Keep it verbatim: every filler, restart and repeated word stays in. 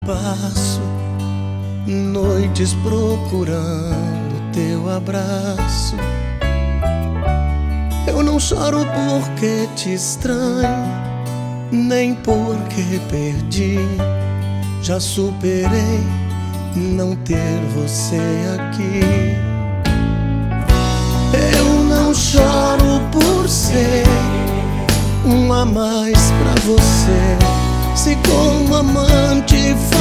Passo noites procurando teu abraço. Eu não choro porque te estranho, nem porque perdi. Já superei não ter você aqui. Eu não choro por ser um a mais pra você. Se como amante